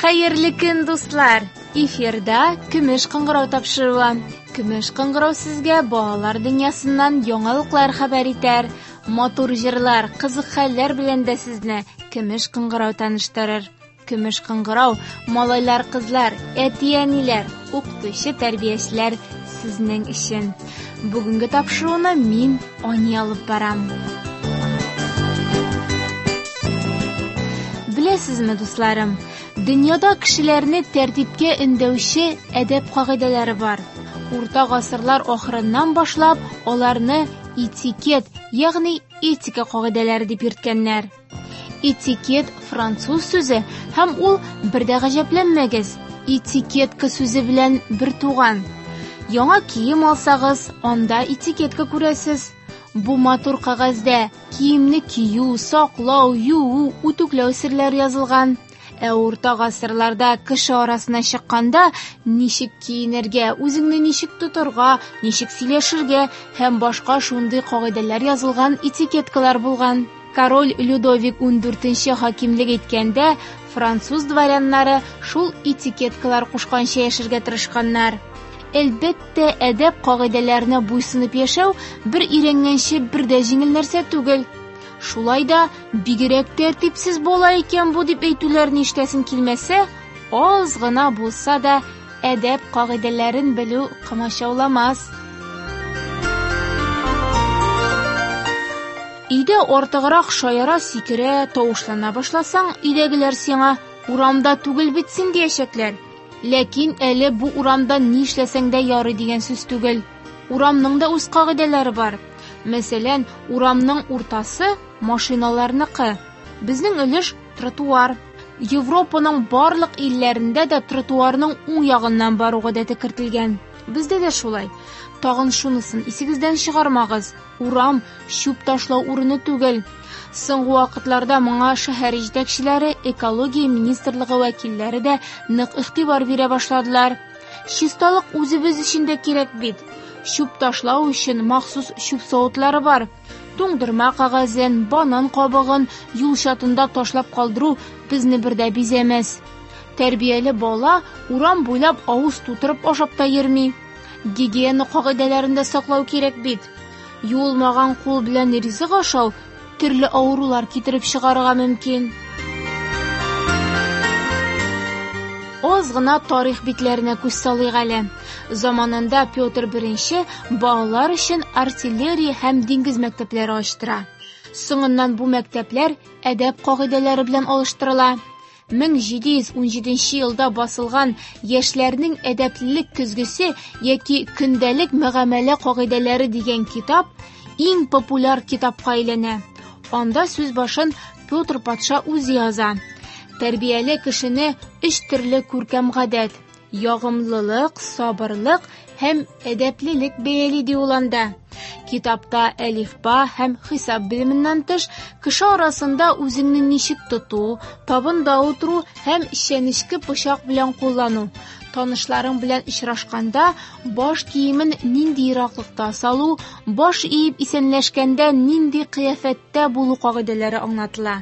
Хәерле көн, дуслар! Эфирда көмеш кыңгырау тапшыруы. Көмеш кыңгырау сезгә балалар дөньясыннан яңалыклар хәбәр итәр. Матур җырлар, кызык хәлләр белән дә сезне көмеш кыңгырау таныштырыр. Көмеш кыңгырау малайлар, кызлар, әти-әниләр, укытучы, тәрбиячеләр сезнең өчен. Бүгенге тапшыруны мин Ани алып барам. Беләсезме, дусларым, дөньяда кешеләрне тәртипкә өндәүче әдәп кагыйдәләре бар. Урта гасырлар ахырыннан башлап аларны этикет, ягъни этика кагыйдәләре дип йөрткәннәр. Этикет француз сүзе һәм ул бер дә гаҗәпләнмәгез. Этикетка сүзе белән бер туган. Яңа кием алсагыз, анда этикетка күрәсез. Бу матур кагазда киемне кию, саклау, юу, үтүкләү серләре язылган. Урта гасырларда кеше арасына чыкканда ничек киенергә, үзеңне ничек тотарга, ничек сөйләшергә һәм башка шундый кагыйдәләр язылган этикеткалар булган. Король Людовик 14нче хакимлек иткәндә француз дворяннары шул этикеткалар кушканча яшәргә тырышканнар. Әлбәттә, әдәп кагыйдәләренә буйсынып яшәү бер өйрәнгәнче бер дә җиңел нәрсә түгел. Шулай да бигрәк тәртипсез бала икән бу дип әйтүләрне ишетәсең килмәсә, аз гына булса да әдәп кагыйдәләрен белү комачауламас. Өйдә артыграк шаяра, сикерә, тавышлана башласаң, өйдәгеләр сиңа урамда түгел бит син диячәкләр. Ләкин әле бу урамда ни эшләсәң дә ярый дигән сүз түгел. Урамның да үз кагыйдәләре бар. Мәсәлән, урамның уртасы машиналарныкы. Безнең өлеш тротуар. Европаның барлык илләрендә дә тротуарның уң ягыннан бару гадәте кертелгән. Бездә дә шулай. Тагын шунысын исегездән чыгармагыз. Урам чүп ташлау урыны түгел. Соңгы вакытларда моңа шәһәр җитәкчеләре, экология министрлыгы вәкилләре дә нык игътибар бирә башладылар. Чисталык үзебез өчен дә кирәк бит. Чүп ташлау өчен махсус чүп савытлары бар. Туңдырма кагазын, банан кабыгын юл чатында ташлап калдыру безне бердә бизәмәс. Тәрбияле бала урам буйлап авыз тутырып ашап та йөрми. Гигиена кагыйдәләрен дә саклау кирәк бит. Юылмаган кул белән ризык ашау төрле авырулар китереп чыгарырга мөмкин. Аз гына тарих битләренә күз салыйк әле. Заманында Петр I балалар өчен артиллерия һәм диңгез мәктәпләре ачтыра. Соңыннан бу мәктәпләр әдәп кагыйдәләре белән алыштырыла. 1717 елда басылган Яшьләрнең әдәплелек көзгесе яки көндәлек мөгамәлә кагыйдәләре дигән китап иң популяр китапка әйләнә. Анда сүз башын Петр патша үзе яза. Тәрбияле кешене 3 төрле күркәм гадәт: ягымлылык, сабырлык һәм әдәплелек бәяли ди ул анда. Китапта әлифба һәм хисап белеменнән тыш кеше арасында үзеңне ничек тоту, табында утыру һәм чәнечке пычак белән куллану, танышларың белән очрашканда баш киемен нинди ераклыкта салу, баш иеп исәнләшкәндә нинди кыяфәттә булу кагыйдәләре аңлатыла.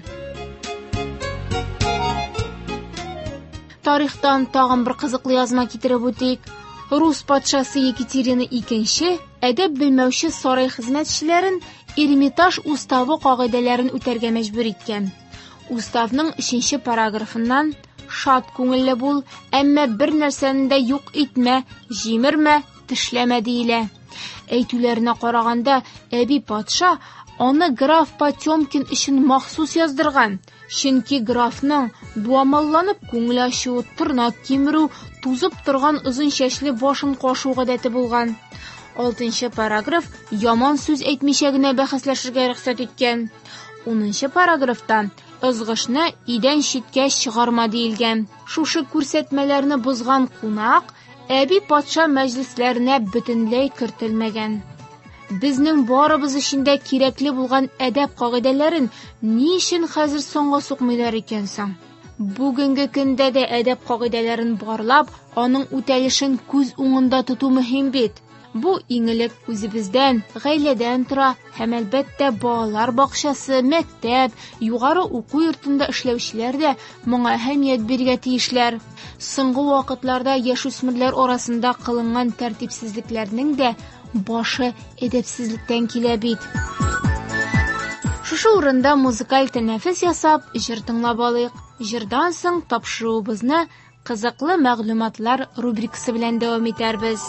Тарихтан тагын бер кызыклы язма китереп үтик. Рус патшасы Екатерина II әдәп белмәүче сарай хезмәтчеләрен Эрмитаж уставы кагыйдәләрен үтәргә мәҗбүр иткән. Уставның 3нче параграфыннан шат күңелле бул, әмма бер нәрсәне дә юк итмә, җимермә, тешләмә диелә. Әйтүләренә караганда, әби патша аны граф Потёмкин өчен махсус яздырган. Чөнки графның дуамалланып күңел ачу, тырнак кимерү, тузып торган озын чәчле башын кашу гадәте булган. 6нчы параграф яман сүз әйтмичә генә бәхәсләшергә рөхсәт иткән. 10нчы параграфта ызгышны идән читкә чыгарма диелгән. Шушы күрсәтмәләрне бозган кунак әби патша мәҗлесләренә бөтенләй кертелмәгән. Безнең барыбыз өчен дә кирәкле булган әдәп кагыйдәләрен ни өчен хәзер соңга сукмыйлар икән соң? Бүгенге көндә дә әдәп кагыйдәләрен барлап, аның үтәлешен күз уңында тоту мөһим бит. Бу иңелек үзебездән, гаиләдән тора, һәм әлбәттә балалар бакчасы, мәктәп, югары уку йортында эшләүчеләр дә моңа әһәмият бирергә тиешләр. Соңгы вакытларда яшүсмерләр арасында кылынган тәртипсезлекләрнең дә башы әдәпсезлектән килә бит. Шушы урында музыкаль тәнәфес ясап, җыр тыңлап алыйк. Җырдан соң тапшыруыбызны кызыклы мәгълүматлар рубрикасы белән дәвам итәрбез.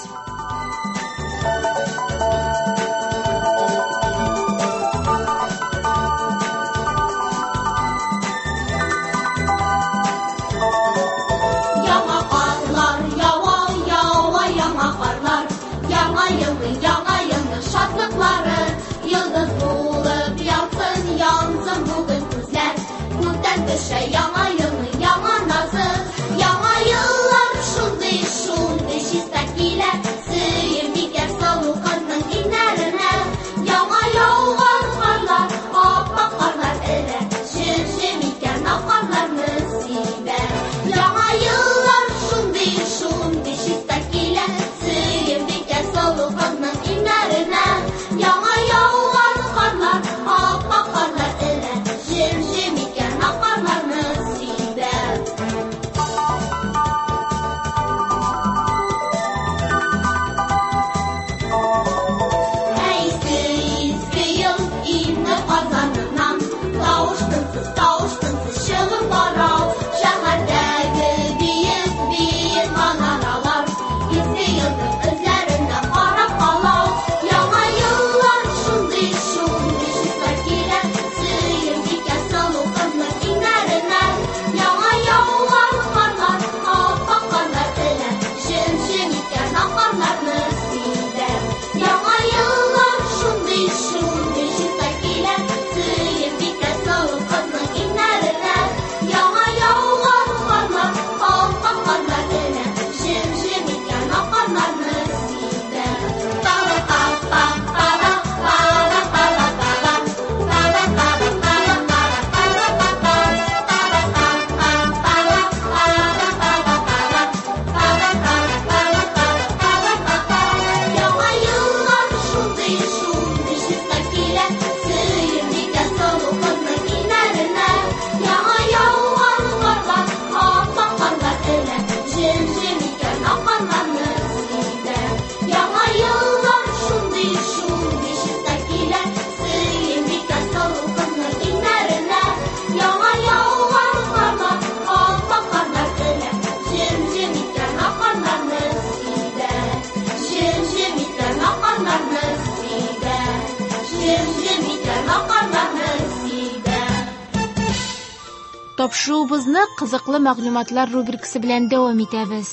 Тапшыруыбызны кызыклы мәгълүматлар рубрикасы белән дәвам итәбез.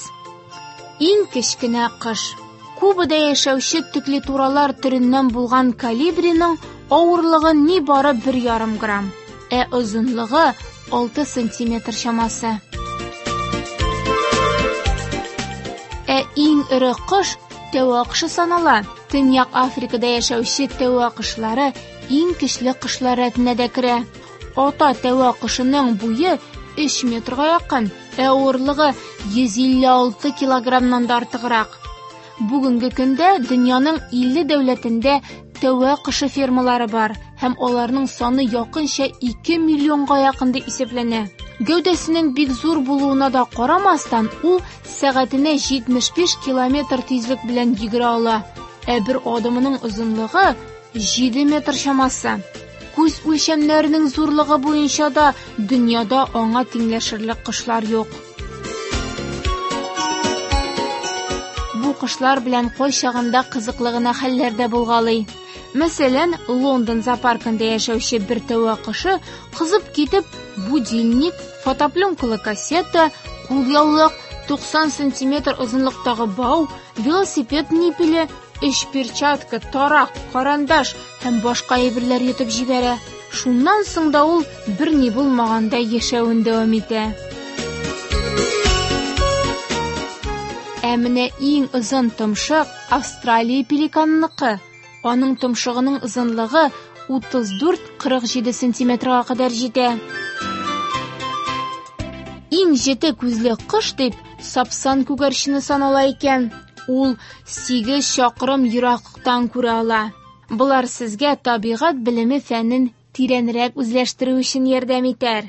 Иң кечкенә кош. Кубада яшәүче төкле-туралар төреннән булган колибриның авырлыгы нибары 1,5 грамм, озынлыгы 6 сантиметр чамасы. Иң ире кош тәвә кошы санала. Төньяк Африкада яшәүче тәвә кошлары иң көчле кошлар рәтенә дә керә. Ата тәвә кошының буе 3 метрга якын, авырлыгы 156 килограммнан да артыграк. Бүгенге көндә дөньяның 50 дәүләтендә тәвә кошы фермалары бар, һәм аларның саны якынча 2 миллионга якын дип исәпләнә. Гәүдәсенең бик зур булуына да карамастан, ул сәгатенә 75 километр тизлек белән йөгерә ала, бер адымының озынлыгы 7 метр чамасы. Күз үлчәмнәренең зурлыгы буенча да дөньяда аңа тиңләшерлек кошлар юк. Бу кошлар белән кайчагында кызыклы гына хәлләр дә булгалый. Мәсәлән, Лондон зоопаркында яшәүче бер тәвә кошы кызып китеп, будильник, фотопленкалы кассета, кулъяулык, 90 сантиметр озынлыктагы бау, велосипед нипеле, 3 перчатка, тарак, карандаш һәм башка әйберләр йотып җибәрә. Шуннан соң да ул берни булмаганда яшәвен дәвам итә. Менә иң озын томшык Австралия пеликанныкы. Аның томшыгының озынлыгы 34-47 сантиметрга кадәр җитә. Иң җете күзле кош дип сапсан күгәрчене санала икән. ул 8 чакрым ераклыктан күрә ала. Булар сезгә табигать белеме фәнен тирәнрәк үзләштерү өчен ярдәм итәр.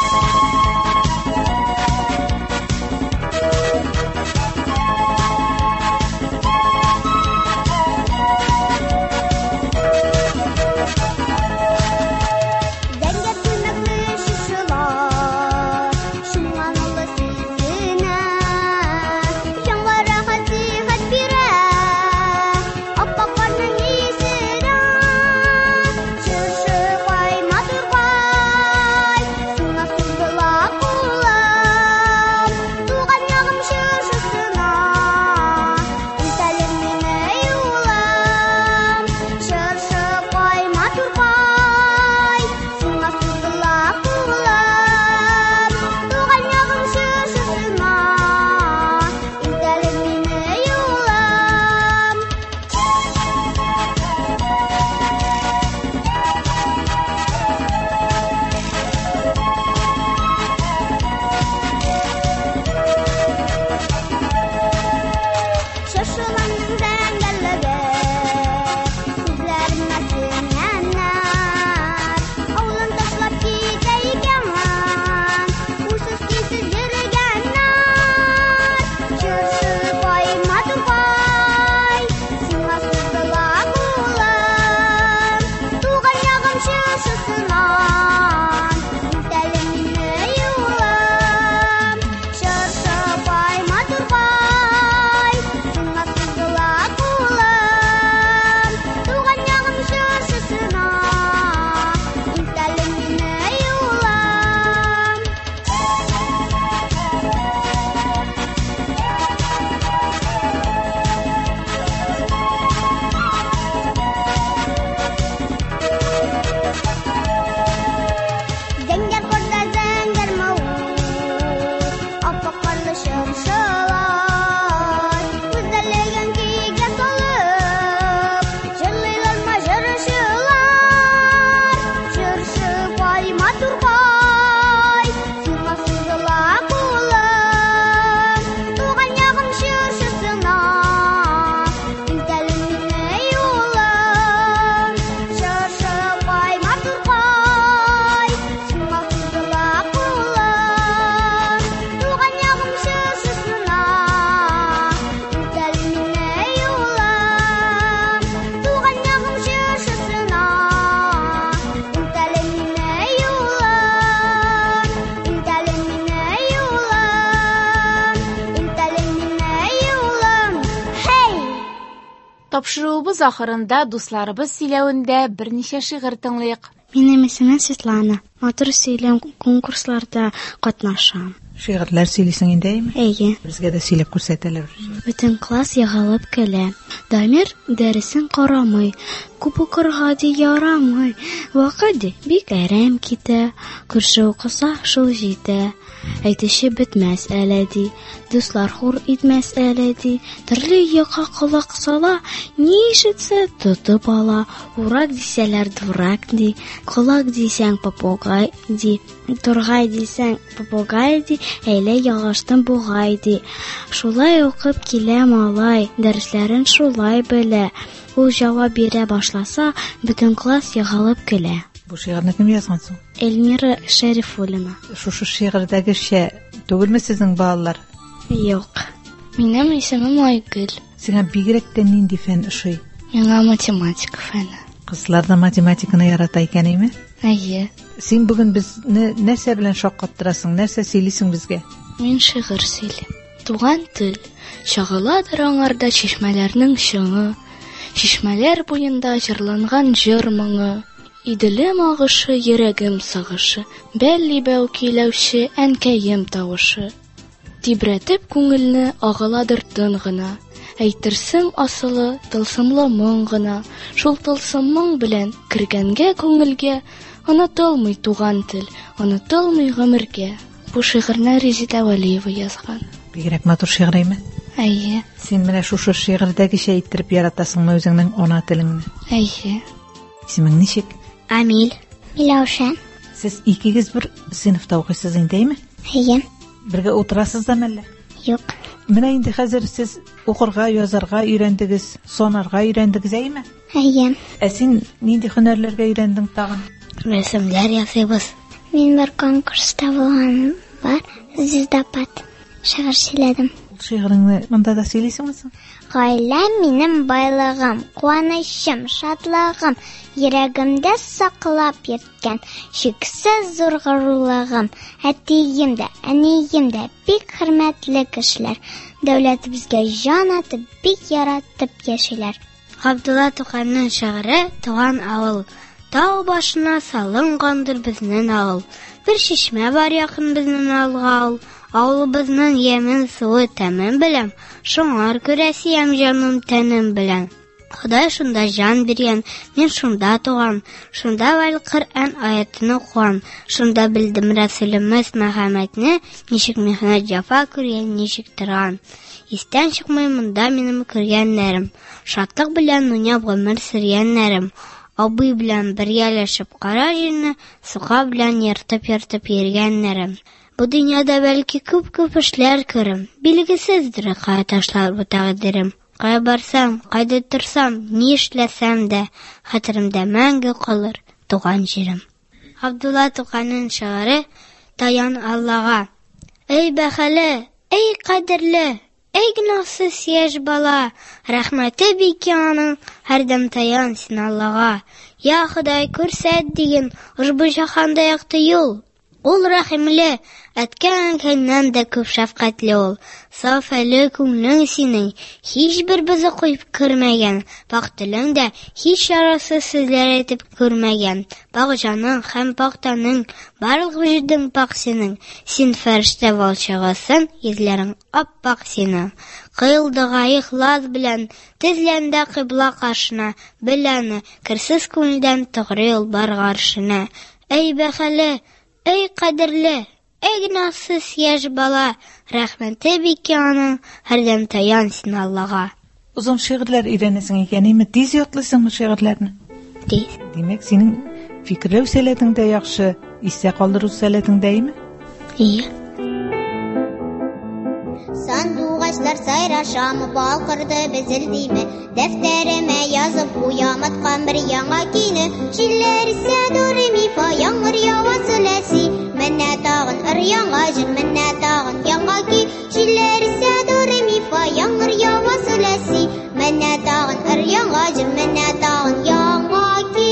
Тапшыруыбыз ахырында дусларыбыз сөйләвендә берничә шигырь тыңлыйк. Минем исемем Светлана. Матур сөйләм конкурсларда катнашам. Шигырьләр сөйлисең инде? Әйе. Безгә дә сөйләп күрсәтәләр. Бөтен класс ягалып көлә. Дамир дәресен карамый. Күп укырга ди ярамый. Вакыт бик әрәм китә. Күрше укыса шул җитә. Әйтүче бетмәс әле ди. Дуслар хур итмәс әле ди. Төрле якка колак сала. Ни ишетсә тотып ала. Урак дисәләр дурак ди. Колак дисәң попугай ди. Тургай дисәң попугай ди. Әйлә ягаштан бугай ди. Шулай укып килә малай. Дәресләрен шулай белә. Ул җавап бирә башласа, бөтен класс ягалып көлә. Бу шигырьне кем язган соң? Эльмира Шәрифуллина. Шушы шигырьдәгечә түгелме сезнең балалар? Юк. Минем исемем Айгөл. Сиңа бигрәк тә нинди фән ошый? Миңа математика фәне. Кызлар да математиканы ярата икән, әйме? Әйе. Син бүген безне нәрсә белән шаккаттырасың? Нәрсә сөйлисең безгә? Мин шигырь сөйлим. Туган тел. Чагыладыр аңарда чишмәләрнең шыңы. Чишмәләр буенда җырланган җыр моңы. Иделем агышы, йөрәгем сагышы. Бәлли бәү киләүче әнкәем тавышы. Тибрәтеп күңелне агыладыр тын гына. Әйтерсең асылы тылсымлы моң гына. Шул тылсым моң белән кергәнгә күңелгә онытылмый туган тел, онытылмый гомергә. Бу шигырьне Резида Валиева язган. Бигрәк матур шигырь әйме? Әйе. Син менә шушы шигырьдәгечә иттереп яратасыңмы үзеңнең ана телеңне? Әйе. Исемең ничек? Амил. Миләүшә. Сез икегез бер сыйныфта укыйсыз инде, әйме? Әйе. Бергә утырасыз да мәллә? Юк. Менә инде хәзер сез укырга, язарга өйрәндегез, санарга өйрәндегез, әйме? Әйе. Син нинди һөнәрләргә өйрәндең тагын? Рәсемләр ясыйбыз. Мин бер конкурста булган бар, звездопад. Шигырь сөйләдем. Шигыреңне монда да сөйлисеңме? Гаиләм минем байлыгым, куанычым, шатлыгым, йөрәгемдә саклап йөрткән чиксез зур горурлыгым. Әтием дә, әнием дә бик хөрмәтле кешеләр. Дәүләтебезгә җан атып, бик яратып яшиләр. Габдулла Тукайның шигыре «Туган авыл». Тау башына салынгандыр безнең авыл. Бер чишмә бар якын безнең авылга. Авылыбызның ямен суы тәмен беләм, шуңар күрә сөям җаным тәнем белән. Ходай шунда җан биргән, мин шунда туган, шунда Вәл-Коръән аятын укыган, шунда белдем Рәсүлебез Мөхәммәдне, ничек михнәт җәфа күргән, ничек торган. Истән чыкмый монда минем күргәннәрем, шатлык белән уйнап гомер сөргәннәрем. Абый белән бергәләшеп кара җирне, сука белән йөртеп йөргәннәрем. Бу дөньяда бәлки күп эшләр күрем, билгесездер кая ташлар бу тәкъдирем. Кая барсам, кайда торсам, ни эшләсәм дә, хәтеремдә мәңге калыр туган җирем. Габдулла Тукайның шигыре «Таян Аллага». Эй бәхәле, эй кадерле, эй гөнаһсыз яшь бала, рәхмәте бик аның, һәрдәм таян син Аллага. Я Ходай, күрсәт диген, ушбу җаһанда якты юл. Ул рәхимле, әткән-әнкәйнән дә күп шәфкатьле ул. Саф әле күңлең синең, һичбер безне куйып күрмәгән. Пак телең дә һич ярасыз сүзләр әйтеп күрмәгән. Пак җаның һәм пак тәнең, барлык вөҗудың пак синең. Син фәрештә валчыгысың, йөзләрең ап-пак синең. Кыйлдыга ихлас белән, тезләндә кыйбла каршына, беләне, керсез күңелдән тугры юл бар гаршына. Эй бәхәле, эй кадерле, эй гөнаһсыз яшь бала, рәхмәте бик аның, һәрдәм таян син Аллага. Узын шигырьләр өйрәнәсең икән, тиз ятлыйсыңмы шигырьләрне? Тиз. Димәк, синең фикерләү сәләтең дә яхшы, истә калдыру сәләтең дәме? Ие. Сандугачлар сайрашамы, балкырды безелдиме, дәфтәремә язып куяматкан бер яңа көйне. Җилләр исә дури мифа, яңгыр ява сөләси, менә тагын ыр-яңа җыр, менә тагын яңа көй. Җилләр исә дури мифа, яңгыр ява сөләси, менә тагын ыр-яңа җыр, менә тагын яңа көй.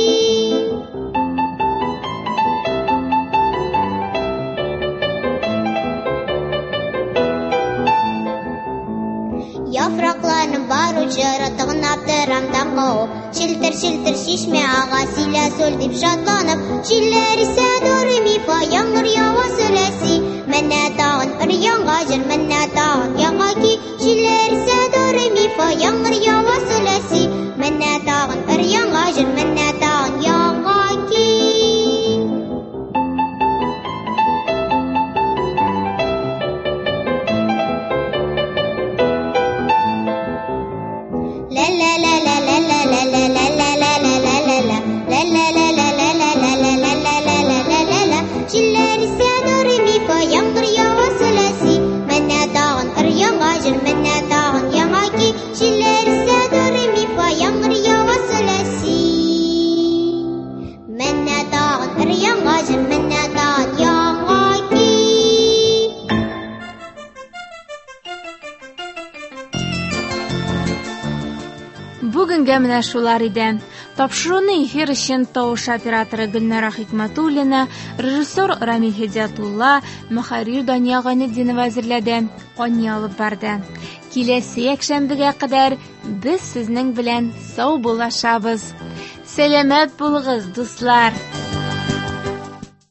Яфракларның бар уҗыры тыгнап тырамдан кауып, челтер-челтер чишмә ага силә сөл дип шатланып. Җилләр исә дури мифа, яңгыр ява сөләси, менә тагын ыр-яңа җыр, менә тагын яңа көй. Җилләр исә дури мифа, яңгыр ява сөләси, менә тагын ыр-яңа җыр, менә тагын яңа көй. Җилләр исә дури мифа, яңгыр ява сөләси, менә тагын ыр-яңа җыр, менә тагын яңа көй. Җилләр исә дури мифа, яңгыр ява сөләси, менә тагын ыр-яңа җыр, менә тагын яңа көй. Бүгенгә менә шулар иде. Тапшыруны эфир өчен тавыш операторы Гөлнара Хикмәтуллина, режиссер Рамил Һидиятулла, мөхәррир Дания Гайнетдинова әзерләде, Ания алып барды. Киләсе якшәмбегә кадәр без сезнең белән сау булашабыз. Сәламәт булыгыз, дуслар!